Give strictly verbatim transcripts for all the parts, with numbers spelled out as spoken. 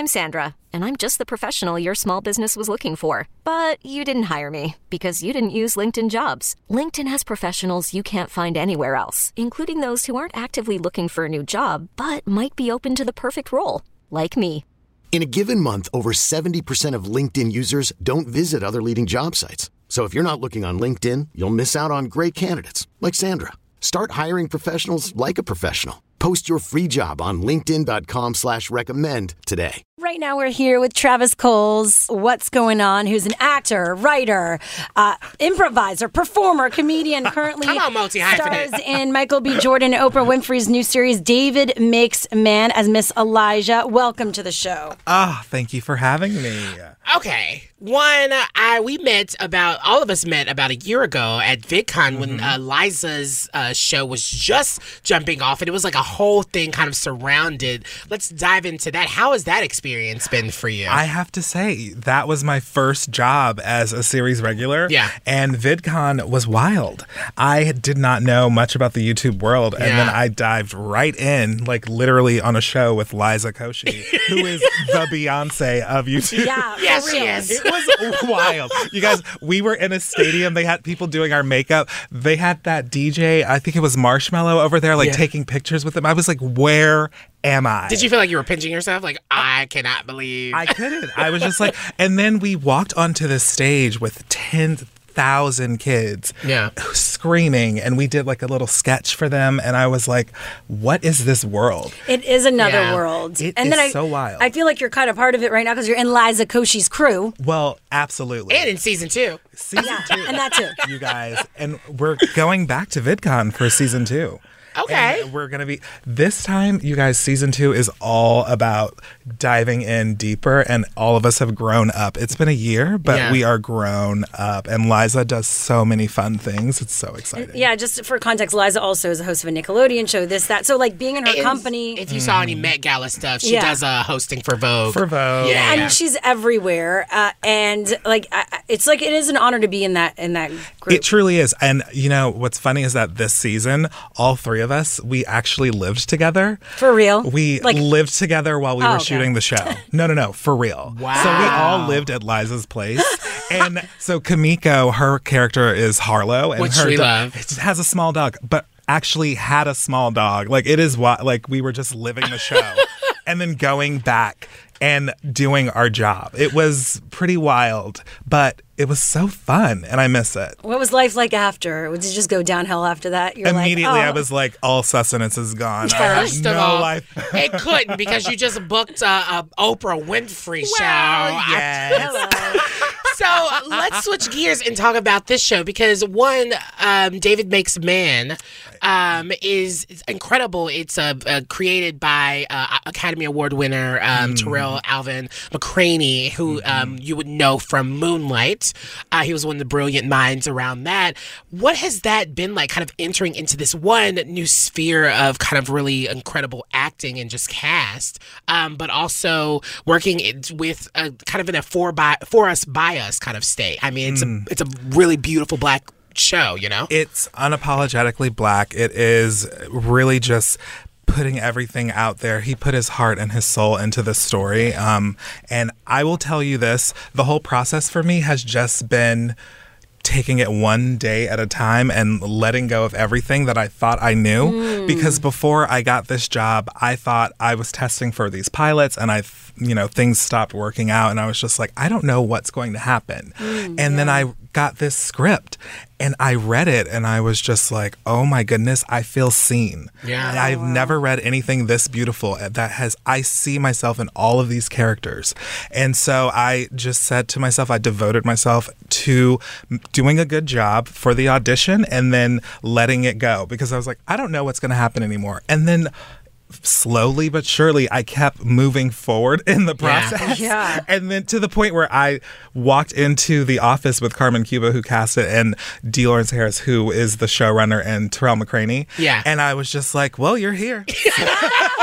I'm Sandra, and I'm just the professional your small business was looking for. But you didn't hire me because you didn't use LinkedIn Jobs. LinkedIn has professionals you can't find anywhere else, including those who aren't actively looking for a new job, but might be open to the perfect role, like me. In a given month, over seventy percent of LinkedIn users don't visit other leading job sites. So if you're not looking on LinkedIn, you'll miss out on great candidates like Sandra. Start hiring professionals like a professional. Post your free job on linkedin.com slash recommend today. Right now we're here with Travis Coles. What's going on? Who's an actor, writer, uh, improviser, performer, comedian, currently Come on, multi-hyphenate. stars in Michael B. Jordan and Oprah Winfrey's new series, David Makes Man, as Miss Elijah. Welcome to the show. Oh, thank you for having me. Okay. One, I we met about, all of us met about a year ago at VidCon mm-hmm. when uh, Liza's uh, show was just jumping off, and it was like a whole thing kind of surrounded. Let's dive into that. How has that experience been for you? I have to say, that was my first job as a series regular. Yeah. And VidCon was wild. I did not know much about the YouTube world, and yeah. then I dived right in, like literally on a show with Liza Koshy, who is the Beyonce of YouTube. Yeah, yes, she is. It was wild. You guys, we were in a stadium. They had people doing our makeup. They had that D J, I think it was Marshmello over there, like yeah. taking pictures with them. I was like, where am I? Did you feel like you were pinching yourself? Like, I cannot believe. I couldn't. I was just like, and then we walked onto the stage with ten thousand kids yeah. screaming, and we did like a little sketch for them, and I was like, what is this world? It is another yeah. world. It and is then I, so wild. I feel like you're kind of part of it right now because you're in Liza Koshy's crew. Well, absolutely. And in season two. Season yeah, two. and that too. You guys. And we're going back to VidCon for season two. Okay. And we're going to be, this time, you guys, season two is all about diving in deeper, and all of us have grown up. It's been a year, but yeah. we are grown up, and Liza does so many fun things. It's so exciting. Yeah, just for context, Liza also is a host of a Nickelodeon show, this, that. So, like, being in her And company. If you saw any Met Gala stuff, she Yeah. does uh, hosting for Vogue. For Vogue. Yeah. And she's everywhere, uh, and like I, it's like it is an honor to be in that in that group. It truly is. And you know what's funny is that this season, all three of us, we actually lived together. For real? We Like- lived together while we Oh, were okay. shooting the show. No, no, no, for real. Wow. So we all lived at Liza's place. And so Kamiko, her character is Harlow, and Which her we do- love. it has a small dog, but actually had a small dog. Like it is what like we were just living the show and then going back and doing our job. It was pretty wild, but it was so fun, and I miss it. What was life like after? Did it just go downhill after that? You're Immediately, like, oh. I was like, all sustenance is gone. I have First no of all, life. it couldn't because you just booked a, a Oprah Winfrey show. I- Yes. So let's switch gears and talk about this show because one, um, David Makes Man, um, is is incredible. It's uh, uh, created by uh, Academy Award winner um, Mm. Terrell Alvin McCraney, who Mm-hmm. um, you would know from Moonlight. Uh, he was one of the brilliant minds around that. What has that been like, kind of entering into this one new sphere of kind of really incredible acting and just cast, um, but also working it with a, kind of in a for by for us by us kind of state. I mean, it's Mm. a it's a really beautiful black show, you know? It's unapologetically black. It is really just putting everything out there. He put his heart and his soul into the story. Um, and I will tell you this, the whole process for me has just been taking it one day at a time and letting go of everything that I thought I knew. Mm. Because before I got this job, I thought I was testing for these pilots, and I, you know, things stopped working out, and I was just like, I don't know what's going to happen. Mm, and yeah. then I got this script, and I read it, and I was just like, oh my goodness, I feel seen. Yeah. And I've never read anything this beautiful that has, I see myself in all of these characters. And so I just said to myself, I devoted myself to doing a good job for the audition and then letting it go, because I was like, I don't know what's going to happen anymore. And then slowly but surely, I kept moving forward in the process. Yeah. And then to the point where I walked into the office with Carmen Cuba, who cast it, and D. Lawrence Harris, who is the showrunner, and Terrell McCraney. Yeah. And I was just like, well, you're here.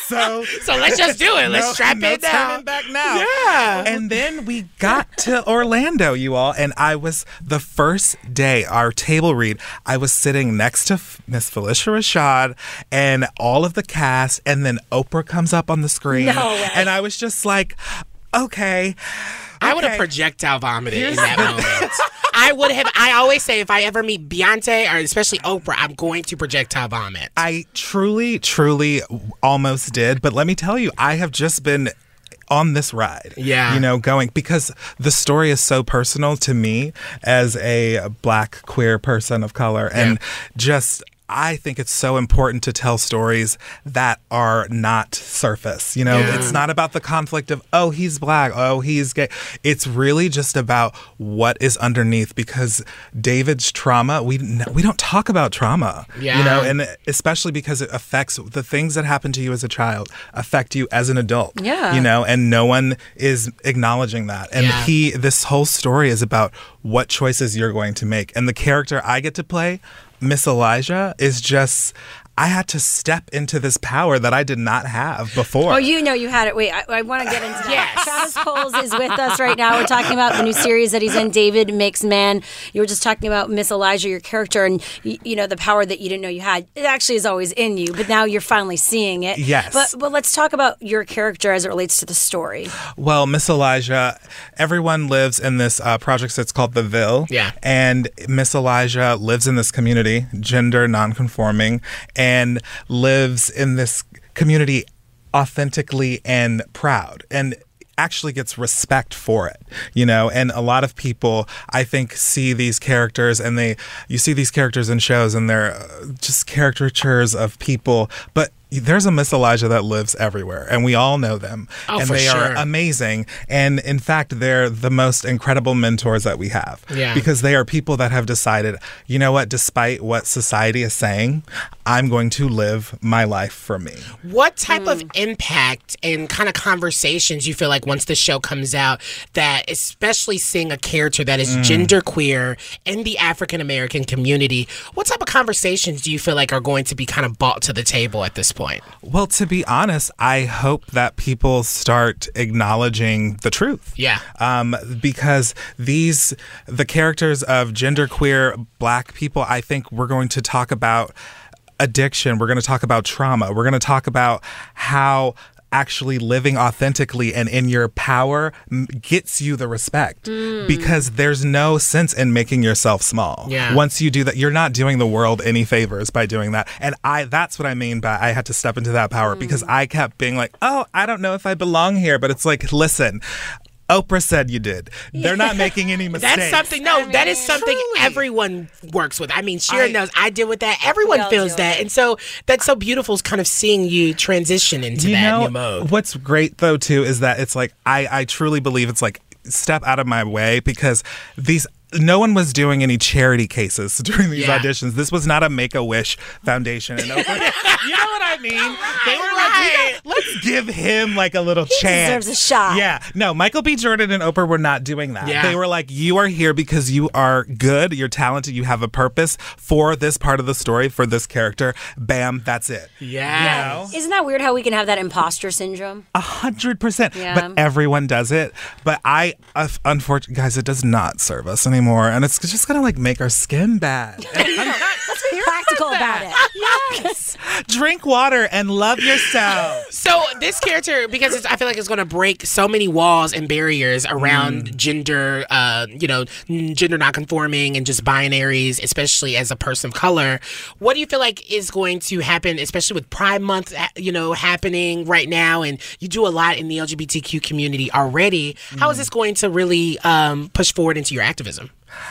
So, so let's just do it. Let's no, strap no it down. turning back now. Yeah. And then we got to Orlando, you all, and I was the first day, our table read, I was sitting next to Miss Felicia Rashad and all of the cast, and then Oprah comes up on the screen. No way. And I was just like, okay. I would have okay. projectile vomited in that moment. I would have. I always say if I ever meet Beyonce or especially Oprah, I'm going to projectile vomit. I truly, truly almost did. But let me tell you, I have just been on this ride. Yeah. You know, going because the story is so personal to me as a Black queer person of color. And Yeah. just. I think it's so important to tell stories that are not surface. You know, Yeah. it's not about the conflict of, oh, he's Black, oh, he's gay. It's really just about what is underneath, because David's trauma, we we don't talk about trauma. Yeah. You know, and especially because it affects the things that happen to you as a child affect you as an adult. Yeah. You know, and no one is acknowledging that. And Yeah. he, this whole story is about what choices you're going to make. And the character I get to play, Miss Elijah, is just, I had to step into this power that I did not have before. Oh, you know you had it. Wait, I, I want to get into that. Yes. Travis Coles is with us right now. We're talking about the new series that he's in, David Makes Man. You were just talking about Miss Elijah, your character, and you, you know the power that you didn't know you had. It actually is always in you, but now you're finally seeing it. Yes. But but let's talk about your character as it relates to the story. Well, Miss Elijah, everyone lives in this uh, project that's called The Ville. Yeah. And Miss Elijah lives in this community, gender nonconforming, and lives in this community authentically and proud, and actually gets respect for it, you know. And a lot of people, I think, see these characters, and they you see these characters in shows, and they're uh, just caricatures of people, but there's a Miss Elijah that lives everywhere, and we all know them. Oh, and for they sure. are amazing. And in fact, they're the most incredible mentors that we have. Yeah. Because they are people that have decided, you know what, despite what society is saying, I'm going to live my life for me. What type of impact and kind of conversations you feel like once the show comes out, that especially seeing a character that is genderqueer in the African American community, what type of conversations do you feel like are going to be kind of brought to the table at this point? Well, to be honest, I hope that people start acknowledging the truth. Yeah. Um, because these, the characters of genderqueer Black people, I think we're going to talk about addiction. We're going to talk about trauma. We're going to talk about how actually living authentically and in your power m- gets you the respect, because there's no sense in making yourself small. Yeah. Once you do that, you're not doing the world any favors by doing that. And I that's what I mean by I had to step into that power, because I kept being like, oh, I don't know if I belong here. But it's like, listen, Oprah said you did. They're not making any mistakes. That's something, no, I mean, that is something truly. everyone works with. I mean, Sheer I- knows I did with that. Everyone We all feels do that. it. And so that's so beautiful, is kind of seeing you transition into You that know, new mode. what's great though too is that it's like I, I truly believe it's like step out of my way, because these no one was doing any charity cases during these Yeah. auditions. This was not a Make-A-Wish Foundation. And Oprah, you know what I mean? They were like, we got- let's give him like a little chance. deserves a shot. Yeah. No, Michael B. Jordan and Oprah were not doing that. Yeah. They were like, you are here because you are good, you're talented, you have a purpose for this part of the story, for this character. Bam, that's it. Yeah. You know? Isn't that weird how we can have that imposter syndrome? A hundred percent. Yeah. But everyone does it. But I, uh, unfortunately, guys, it does not serve us anymore. And it's just going to like make our skin bad. Let's be practical about it. Yes. Drink water and love yourself. So this character, because it's, I feel like it's going to break so many walls and barriers around gender, uh, you know, n- gender nonconforming and just binaries, especially as a person of color. What do you feel like is going to happen, especially with Pride Month, ha- you know, happening right now, and you do a lot in the L G B T Q community already? How is this going to really um, push forward into your activism?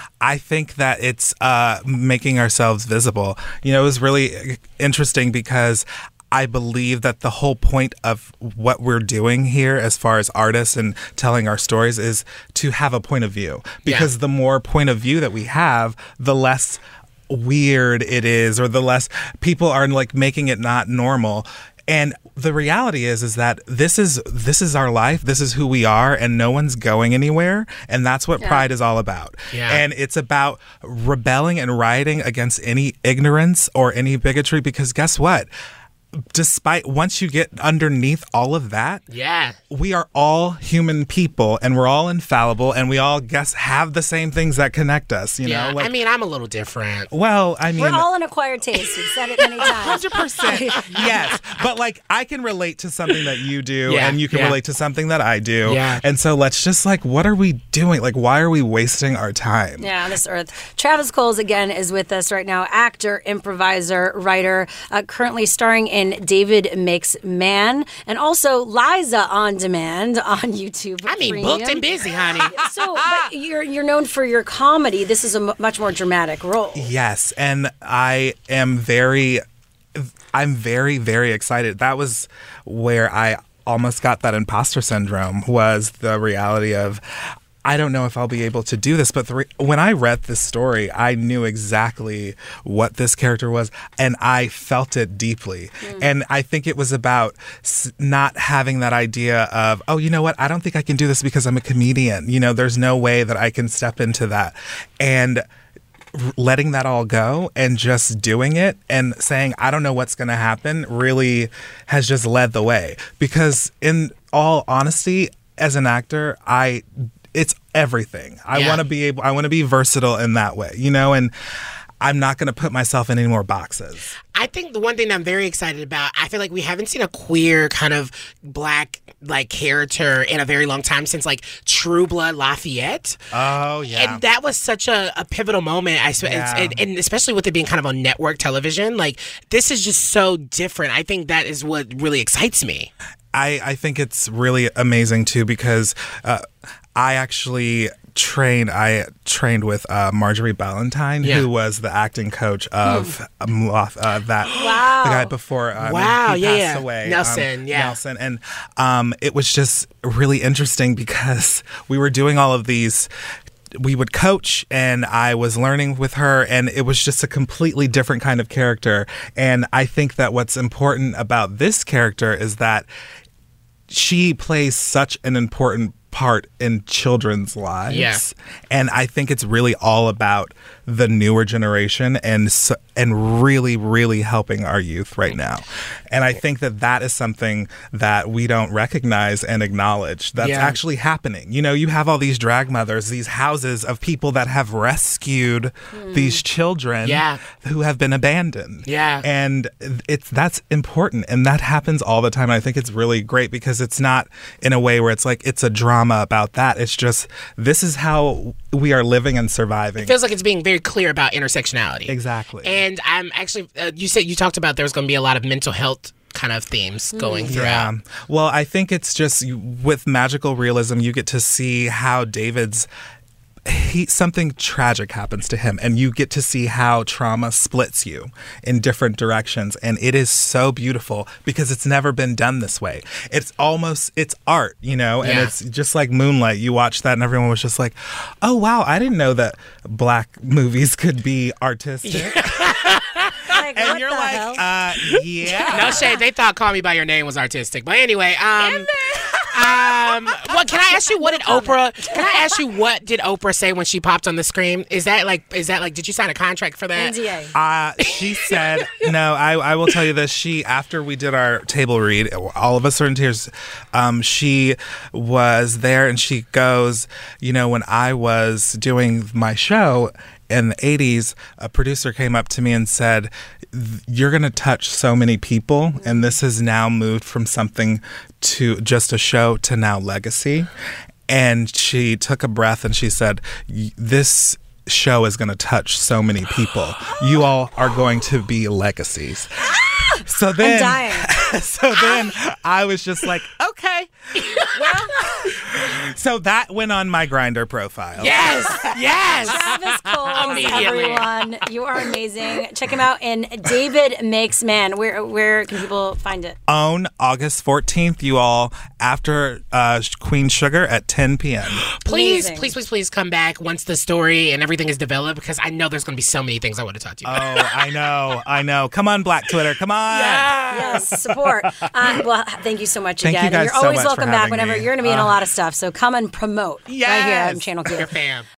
I think that it's uh, making ourselves visible. You know, it was really interesting because I believe that the whole point of what we're doing here as far as artists and telling our stories is to have a point of view. Because Yeah. the more point of view that we have, the less weird it is, or the less people are like making it not normal. And the reality is, is that this is this is our life. This is who we are, and no one's going anywhere. And that's what Pride is all about. Yeah. And it's about rebelling and rioting against any ignorance or any bigotry. Because guess what? despite once you get underneath all of that, yeah, we are all human people and we're all infallible and we all guess have the same things that connect us. You yeah. know, like, I mean, I'm a little different. Well, I mean, we're all an acquired taste. We've said it many times. one hundred percent yes, but like I can relate to something that you do, yeah, and you can yeah. relate to something that I do. Yeah. And so let's just like, what are we doing? Like, why are we wasting our time? Yeah, on this earth. Travis Coles again is with us right now. Actor, improviser, writer, uh, currently starring in David Makes Man, and also Liza on Demand on YouTube. I mean, Premium. booked and busy, honey. So, but you're you're known for your comedy. This is a m- much more dramatic role. Yes, and I am very, I'm very, very excited. That was where I almost got that imposter syndrome, was the reality of, I don't know if I'll be able to do this. But the re- when I read this story, I knew exactly what this character was, and I felt it deeply. Mm. And I think it was about s- not having that idea of, oh, you know what? I don't think I can do this because I'm a comedian. You know, there's no way that I can step into that. And letting that all go and just doing it and saying, I don't know what's going to happen, really has just led the way. Because in all honesty, as an actor, I it's everything. I Yeah. want to be able, I want to be versatile in that way, you know, and I'm not going to put myself in any more boxes. I think the one thing that I'm very excited about, I feel like we haven't seen a queer kind of black like character in a very long time, since like True Blood Lafayette. Oh, yeah. And that was such a, a pivotal moment, I swear, Yeah. and, and especially with it being kind of on network television. Like, this is just so different. I think that is what really excites me. I, I think it's really amazing too, because uh, I actually trained I trained with uh, Marjorie Ballantyne, Yeah. who was the acting coach of um, uh, that Wow. the guy before um, Wow, he yeah, passed yeah. away, Nelson, um, yeah. Nelson, and um, it was just really interesting because we were doing all of these. We would coach, and I was learning with her, and it was just a completely different kind of character. And I think that what's important about this character is that she plays such an important part in children's lives. Yeah. And I think it's really all about the newer generation and so, and really, really helping our youth right now. And I think that that is something that we don't recognize and acknowledge that's Yeah. actually happening. You know, you have all these drag mothers, these houses of people that have rescued these children Yeah. who have been abandoned. Yeah. And it's that's important, and that happens all the time. And I think it's really great because it's not in a way where it's like it's a drama about that. It's just, this is how we are living and surviving. It feels like it's being very clear about intersectionality. Exactly. And I'm actually, uh, you said, you talked about there's going to be a lot of mental health kind of themes going throughout. Yeah. Well, I think it's just with magical realism, you get to see how David's he something tragic happens to him, and you get to see how trauma splits you in different directions, and it is so beautiful because it's never been done this way. It's almost it's art, you know, and Yeah. it's just like Moonlight. You watch that and everyone was just like, oh wow, I didn't know that black movies could be artistic. Like, And what you're the like, hell? uh yeah. No shade. They thought "Call Me by Your Name" was artistic, but anyway. Um, um, what can I ask you? What did Oprah? Can I ask you what did Oprah say when she popped on the screen? Is that like? Is that like? Did you sign a contract for that? N D A. Uh, she said, no, I, I will tell you this. She, after we did our table read, all of us are in tears. Um, she was there and she goes, you know, when I was doing my show in the eighties, a producer came up to me and said, you're going to touch so many people, and this has now moved from something to just a show to now legacy. And she took a breath and she said, this show is going to touch so many people. You all are going to be legacies. So then, dying. so then I was just like, okay, well. So that went on my Grindr profile. Yes, yes. Travis Coles, Immediately. everyone. You are amazing. Check him out in David Makes Man. Where where can people find it? On August fourteenth, you all, after uh, Queen Sugar at ten p.m. Please, Amazing. please, please, please come back once the story and everything is developed, because I know there's going to be so many things I want to talk to you about. Oh, I know, I know. Come on, Black Twitter, come on. Yes, support. Uh, well, thank you so much Thank you again. guys You're so always much for welcome back having whenever me. you're going to be in a Uh, lot of stuff. So come and promote right here on Yes. Channel Q. Your fam.